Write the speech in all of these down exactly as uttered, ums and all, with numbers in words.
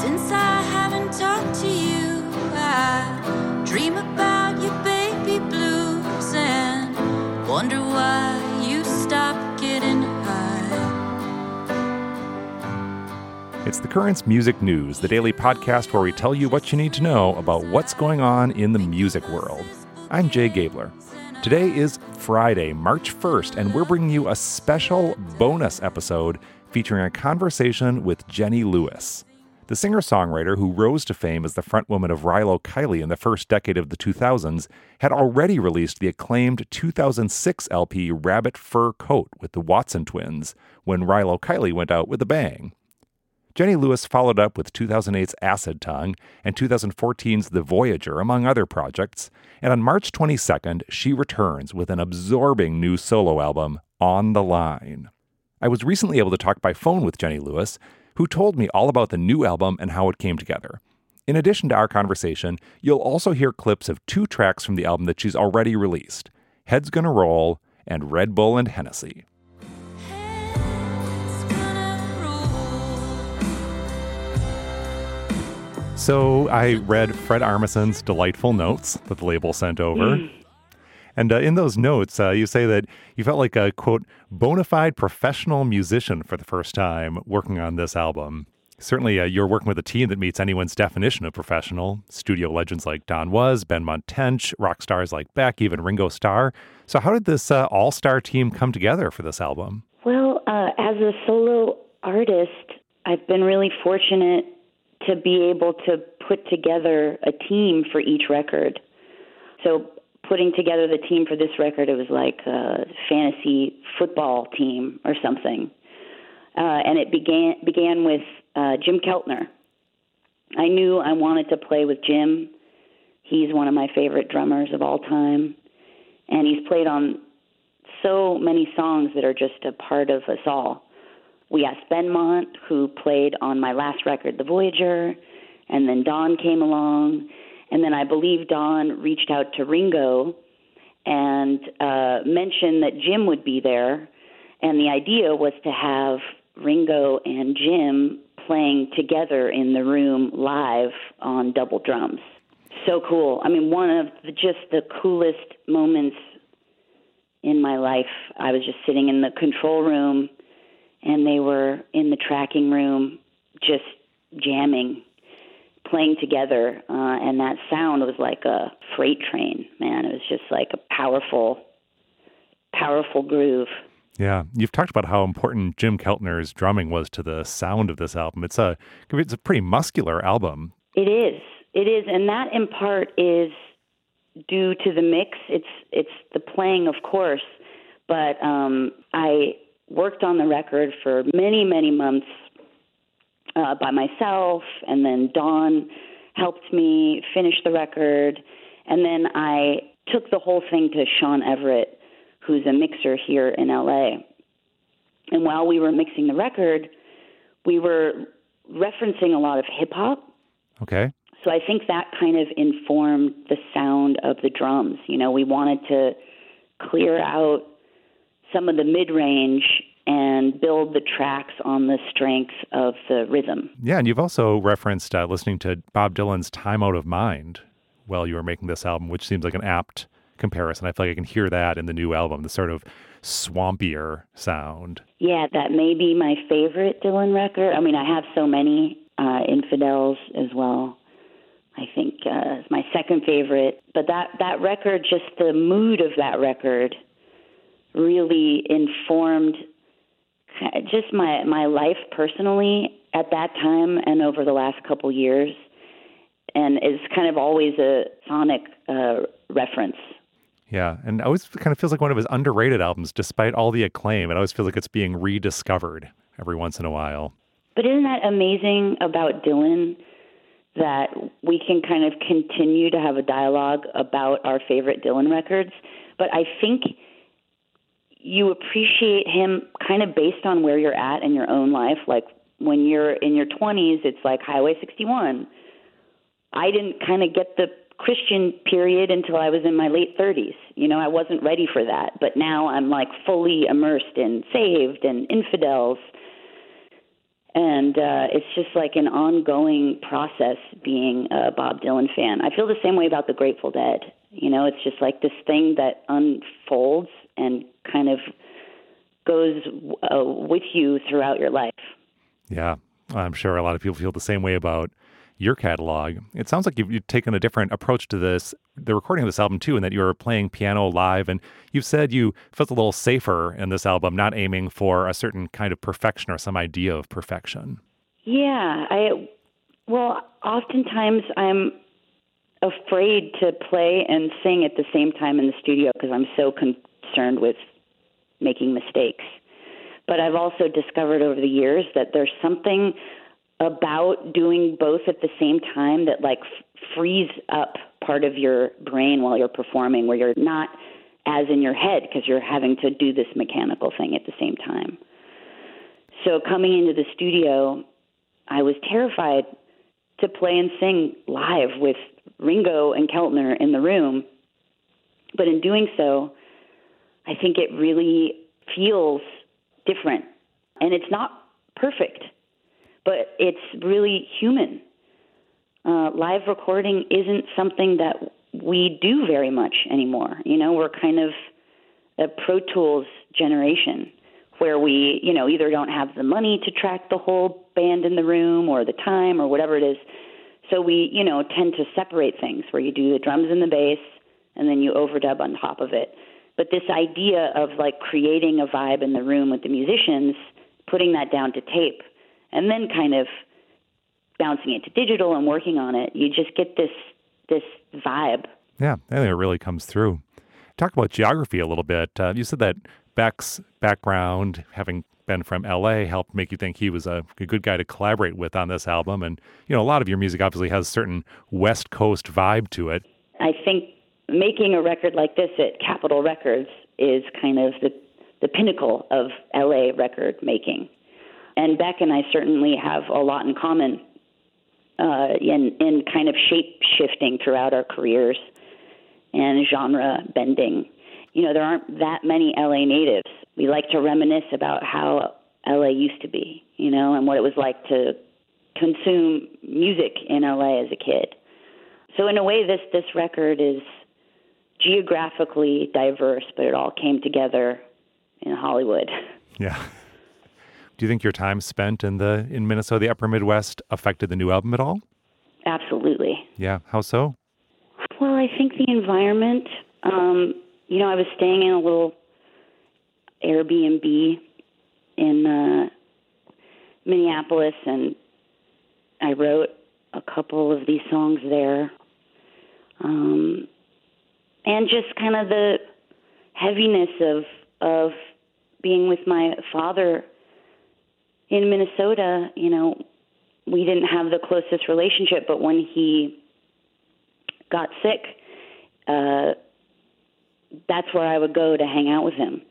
Since I haven't talked to you, I dream about your baby blues and wonder why you stopped getting high. It's the Currents Music News, the daily podcast where we tell you what you need to know about what's going on in the music world. I'm Jay Gabler. Today is Friday, March first, and we're bringing you a special bonus episode featuring a conversation with Jenny Lewis. The singer-songwriter who rose to fame as the frontwoman of Rilo Kiley in the first decade of the two thousands had already released the acclaimed two thousand six L P Rabbit Fur Coat with the Watson twins when Rilo Kiley went out with a bang. Jenny Lewis followed up with two thousand eight's Acid Tongue and two thousand fourteen's The Voyager, among other projects, and on March twenty-second, she returns with an absorbing new solo album, On the Line. I was recently able to talk by phone with Jenny Lewis, who told me all about the new album and how it came together. In addition to our conversation, you'll also hear clips of two tracks from the album that she's already released, Head's Gonna Roll and Red Bull and Hennessy. So I read Fred Armisen's delightful notes that the label sent over. Mm. And uh, in those notes, uh, you say that you felt like a, quote, bona fide professional musician for the first time working on this album. Certainly, uh, you're working with a team that meets anyone's definition of professional. Studio legends like Don Was, Ben Montench, rock stars like Beck, even Ringo Starr. So how did this uh, all-star team come together for this album? Well, uh, as a solo artist, I've been really fortunate to be able to put together a team for each record. So putting together the team for this record, it was like a fantasy football team or something. Uh, and it began began with uh, Jim Keltner. I knew I wanted to play with Jim. He's one of my favorite drummers of all time. And he's played on so many songs that are just a part of us all. We asked Ben Mont, who played on my last record, The Voyager, and then Don came along. And then I believe Don reached out to Ringo and uh, mentioned that Jim would be there. And the idea was to have Ringo and Jim playing together in the room live on double drums. So cool. I mean, one of the, just the coolest moments in my life. I was just sitting in the control room, and they were in the tracking room just jamming, playing together, uh, and that sound was like a freight train, man. It was just like a powerful, powerful groove. Yeah, you've talked about how important Jim Keltner's drumming was to the sound of this album. It's a it's a pretty muscular album. It is. It is, and that in part is due to the mix. It's it's the playing, of course, but um, I worked on the record for many, many months uh, by myself, and then Don helped me finish the record, and then I took the whole thing to Sean Everett, who's a mixer here in L A. And while we were mixing the record, we were referencing a lot of hip-hop. Okay. So I think that kind of informed the sound of the drums. You know, we wanted to clear out some of the mid-range and build the tracks on the strength of the rhythm. Yeah, and you've also referenced uh, listening to Bob Dylan's Time Out of Mind while you were making this album, which seems like an apt comparison. I feel like I can hear that in the new album, the sort of swampier sound. Yeah, that may be my favorite Dylan record. I mean, I have so many, uh, Infidels as well. I think uh, it's my second favorite. But that, that record, just the mood of that record really informed just my, my life personally at that time and over the last couple years. And it's kind of always a sonic uh, reference. Yeah, and it always kind of feels like one of his underrated albums, despite all the acclaim. It always feels like it's being rediscovered every once in a while. But isn't that amazing about Dylan, that we can kind of continue to have a dialogue about our favorite Dylan records? But I think you appreciate him kind of based on where you're at in your own life. Like when you're in your twenties, it's like Highway sixty-one. I didn't kind of get the Christian period until I was in my late thirties. You know, I wasn't ready for that. But now I'm like fully immersed in Saved and Infidels. And uh, it's just like an ongoing process being a Bob Dylan fan. I feel the same way about the Grateful Dead. You know, it's just like this thing that unfolds and kind of goes uh, with you throughout your life. Yeah, I'm sure a lot of people feel the same way about your catalog. It sounds like you've, you've taken a different approach to this, the recording of this album too, and that you're playing piano live. And you've said you felt a little safer in this album, not aiming for a certain kind of perfection or some idea of perfection. Yeah, I well, oftentimes I'm afraid to play and sing at the same time in the studio because I'm so concerned with making mistakes. But I've also discovered over the years that there's something about doing both at the same time that like f- frees up part of your brain while you're performing, where you're not as in your head because you're having to do this mechanical thing at the same time. So coming into the studio, I was terrified to play and sing live with Ringo and Keltner in the room. But in doing so, I think it really feels different. And it's not perfect, but it's really human. Uh, live recording isn't something that we do very much anymore. You know, we're kind of a Pro Tools generation where we, you know, either don't have the money to track the whole band in the room or the time or whatever it is. So we, you know, tend to separate things where you do the drums and the bass and then you overdub on top of it. But this idea of like creating a vibe in the room with the musicians, putting that down to tape, and then kind of bouncing it to digital and working on it, you just get this this vibe. Yeah, I think it really comes through. Talk about geography a little bit. Uh, you said that Beck's background, having been from L A, helped make you think he was a, a good guy to collaborate with on this album. And, you know, a lot of your music obviously has a certain West Coast vibe to it. I think making a record like this at Capitol Records is kind of the, the pinnacle of L A record making. And Beck and I certainly have a lot in common uh, in, in kind of shape-shifting throughout our careers and genre bending. You know, there aren't that many L A natives. We like to reminisce about how L A used to be, you know, and what it was like to consume music in L A as a kid. So in a way, this this record is geographically diverse, but it all came together in Hollywood. Yeah. Do you think your time spent in the in Minnesota, the upper Midwest, affected the new album at all? Absolutely. Yeah. How so? Well, I think the environment, um, you know, I was staying in a little Airbnb in uh, Minneapolis, and I wrote a couple of these songs there. Um, and just kind of the heaviness of of being with my father in Minnesota. You know, we didn't have the closest relationship, but when he got sick, uh, that's where I would go to hang out with him.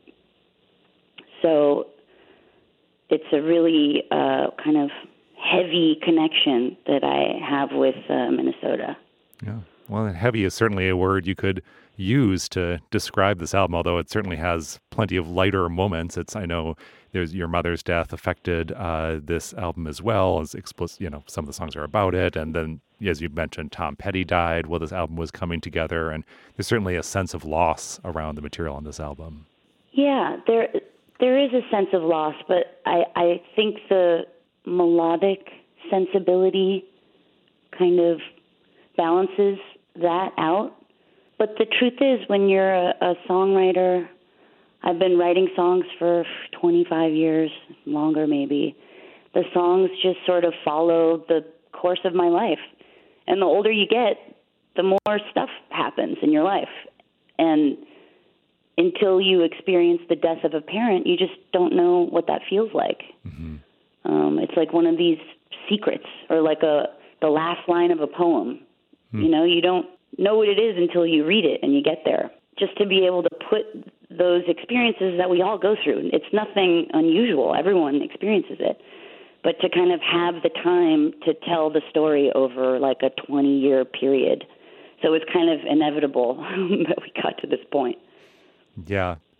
So it's a really uh, kind of heavy connection that I have with uh, Minnesota. Yeah. Well, and heavy is certainly a word you could use to describe this album, although it certainly has plenty of lighter moments. It's, I know there's your mother's death affected uh, this album as well, as explicit, you know, some of the songs are about it. And then, as you mentioned, Tom Petty died while this album was coming together. And there's certainly a sense of loss around the material on this album. Yeah, there there is a sense of loss, but I, I think the melodic sensibility kind of balances that out. But the truth is, when you're a, a songwriter, I've been writing songs for twenty-five years, longer maybe. The songs just sort of follow the course of my life. And the older you get, the more stuff happens in your life. And until you experience the death of a parent, you just don't know what that feels like. Mm-hmm. Um, it's like one of these secrets, or like a the last line of a poem. Mm. You know, you don't know what it is until you read it and you get there. Just to be able to put those experiences that we all go through, it's nothing unusual. Everyone experiences it. But to kind of have the time to tell the story over like a twenty-year period. So it's kind of inevitable that we got to this point. Yeah.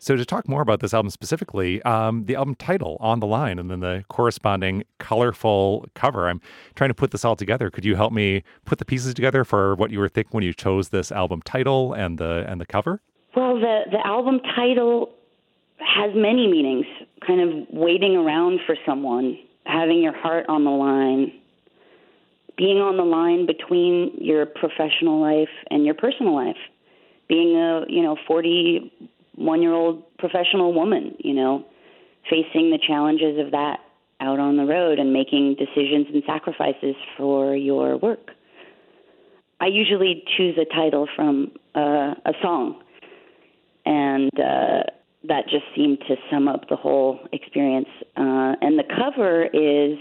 So to talk more about this album specifically, um, the album title, On the Line, and then the corresponding colorful cover. I'm trying to put this all together. Could you help me put the pieces together for what you were thinking when you chose this album title and the and the cover? Well, the, the album title has many meanings, kind of waiting around for someone, having your heart on the line, being on the line between your professional life and your personal life, being a, you know, forty-one-year-old professional woman, you know, facing the challenges of that out on the road and making decisions and sacrifices for your work. I usually choose a title from uh, a song, and uh, that just seemed to sum up the whole experience. Uh, and the cover is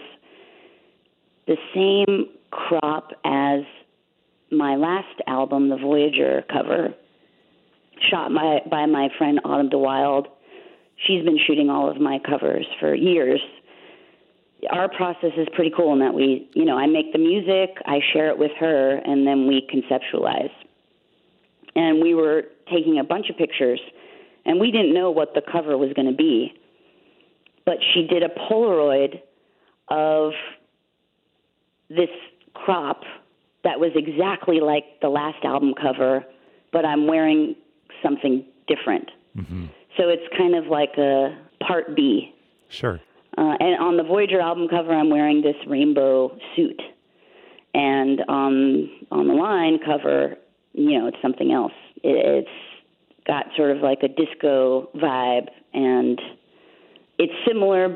the same crop as my last album, the Voyager cover, shot by, by my friend Autumn DeWild. She's been shooting all of my covers for years. Our process is pretty cool in that we, you know, I make the music, I share it with her, and then we conceptualize. And we were taking a bunch of pictures, and we didn't know what the cover was going to be. But she did a Polaroid of this crop that was exactly like the last album cover, but I'm wearing something different. Mm-hmm. So it's kind of like a part B. Sure. Uh, and on the Voyager album cover, I'm wearing this rainbow suit. And on on the Line cover, you know, it's something else. It, it's got sort of like a disco vibe, and it's similar,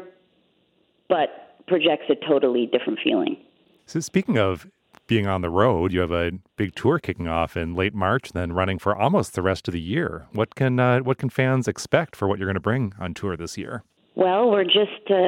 but projects a totally different feeling. So speaking of being on the road, you have a big tour kicking off in late March, then running for almost the rest of the year. What can uh, what can fans expect for what you're going to bring on tour this year? Well, we're just uh,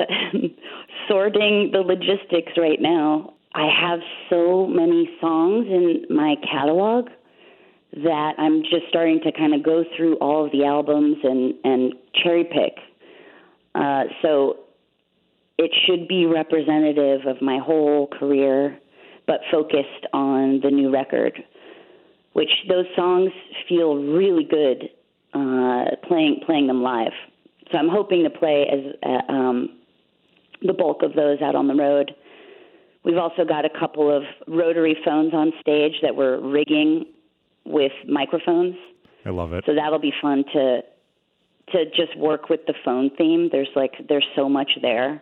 sorting the logistics right now. I have so many songs in my catalog that I'm just starting to kind of go through all of the albums and, and cherry pick. Uh, so it should be representative of my whole career, but focused on the new record, which those songs feel really good uh, playing playing them live. So I'm hoping to play as uh, um, the bulk of those out on the road. We've also got a couple of rotary phones on stage that we're rigging with microphones. I love it. So that'll be fun to to just work with the phone theme. There's like there's so much there.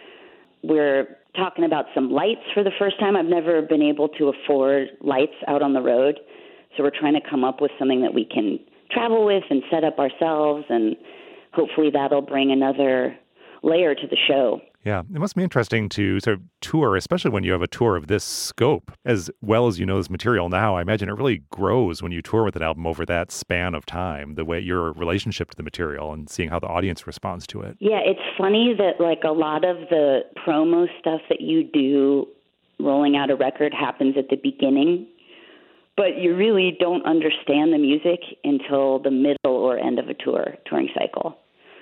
We're talking about some lights for the first time. I've never been able to afford lights out on the road, so we're trying to come up with something that we can travel with and set up ourselves, and hopefully that'll bring another layer to the show. Yeah, it must be interesting to sort of tour, especially when you have a tour of this scope. As well as you know this material now, I imagine it really grows when you tour with an album over that span of time, the way your relationship to the material and seeing how the audience responds to it. Yeah, it's funny that like a lot of the promo stuff that you do rolling out a record happens at the beginning, but you really don't understand the music until the middle or end of a tour, touring cycle.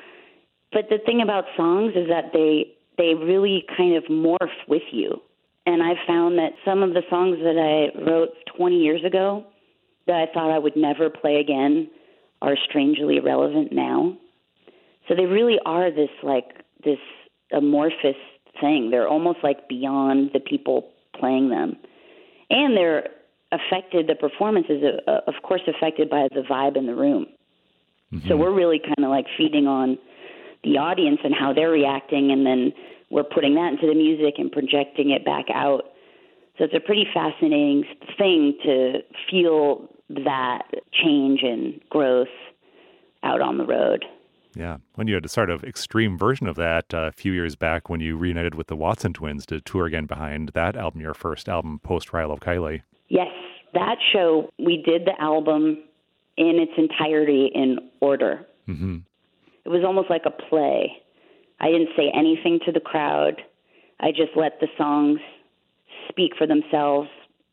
But the thing about songs is that they they really kind of morph with you. And I found that some of the songs that I wrote twenty years ago that I thought I would never play again are strangely relevant now. So they really are this like this amorphous thing. They're almost like beyond the people playing them. And they're affected, the performance is uh, of course affected by the vibe in the room. Mm-hmm. So we're really kind of like feeding on the audience and how they're reacting, and then we're putting that into the music and projecting it back out. So it's a pretty fascinating thing to feel that change and growth out on the road. Yeah. When you had a sort of extreme version of that uh, a few years back when you reunited with the Watson twins to tour again behind that album, your first album, post Rilo Kiley. Yes. That show, we did the album in its entirety in order. Mm-hmm. It was almost like a play. I didn't say anything to the crowd. I just let the songs speak for themselves.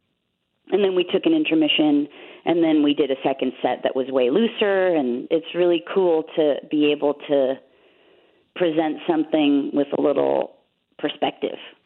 And then we took an intermission, and then we did a second set that was way looser, and it's really cool to be able to present something with a little perspective.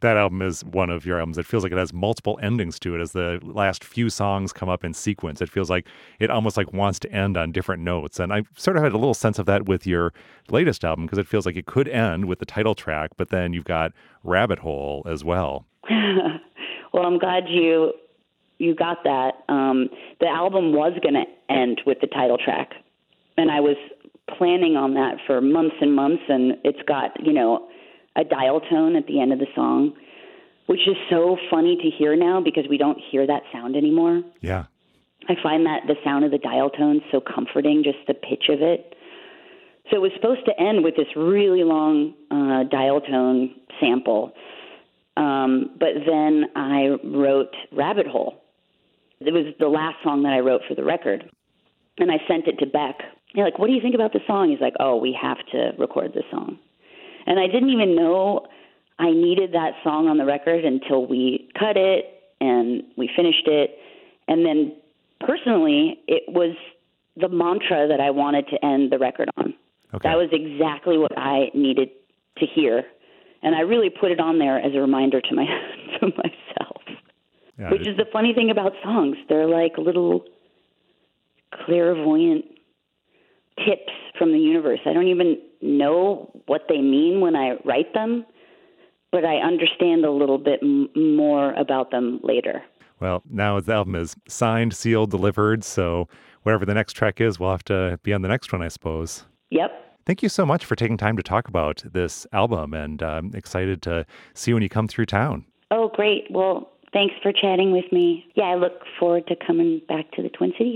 That album is one of your albums. It feels like it has multiple endings to it as the last few songs come up in sequence. It feels like it almost like wants to end on different notes. And I sort of had a little sense of that with your latest album because it feels like it could end with the title track, but then you've got Rabbit Hole as well. Well, I'm glad you you got that. Um, the album was going to end with the title track, and I was planning on that for months and months, and it's got, you know, a dial tone at the end of the song, which is so funny to hear now because we don't hear that sound anymore. Yeah. I find that the sound of the dial tone so comforting, just the pitch of it. So it was supposed to end with this really long uh, dial tone sample. Um, but then I wrote Rabbit Hole. It was the last song that I wrote for the record. And I sent it to Beck. You're like, what do you think about the song? He's like, oh, we have to record this song. And I didn't even know I needed that song on the record until we cut it and we finished it. And then personally, it was the mantra that I wanted to end the record on. Okay. That was exactly what I needed to hear. And I really put it on there as a reminder to my to myself. Yeah, Which is the funny thing about songs. They're like little clairvoyant tips from the universe. I don't even know what they mean when I write them, but I understand a little bit m- more about them later. Well, now the album is signed, sealed, delivered, so whatever the next track is, we'll have to be on the next one, I suppose. Yep. Thank you so much for taking time to talk about this album, and I'm excited to see when you come through town. Oh, great. Well, thanks for chatting with me. Yeah, I look forward to coming back to the Twin Cities.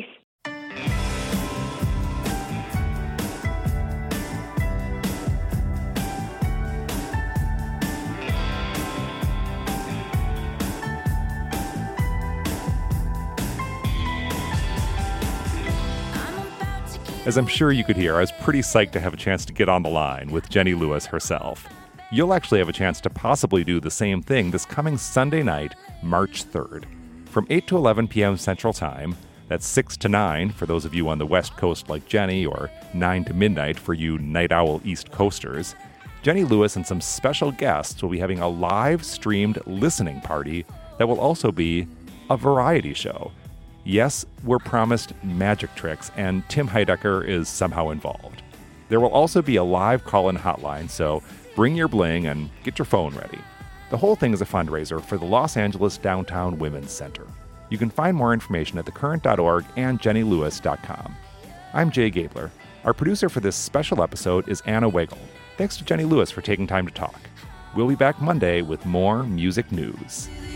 As I'm sure you could hear, I was pretty psyched to have a chance to get on the line with Jenny Lewis herself. You'll actually have a chance to possibly do the same thing this coming Sunday night, March third. From eight to eleven p.m. Central Time, that's six to nine for those of you on the West Coast like Jenny, or nine to midnight for you Night Owl East Coasters, Jenny Lewis and some special guests will be having a live-streamed listening party that will also be a variety show. Yes, we're promised magic tricks, and Tim Heidecker is somehow involved. There will also be a live call-in hotline, so bring your bling and get your phone ready. The whole thing is a fundraiser for the Los Angeles Downtown Women's Center. You can find more information at the current dot org and jenny lewis dot com. I'm Jay Gabler. Our producer for this special episode is Anna Wagle. Thanks to Jenny Lewis for taking time to talk. We'll be back Monday with more music news.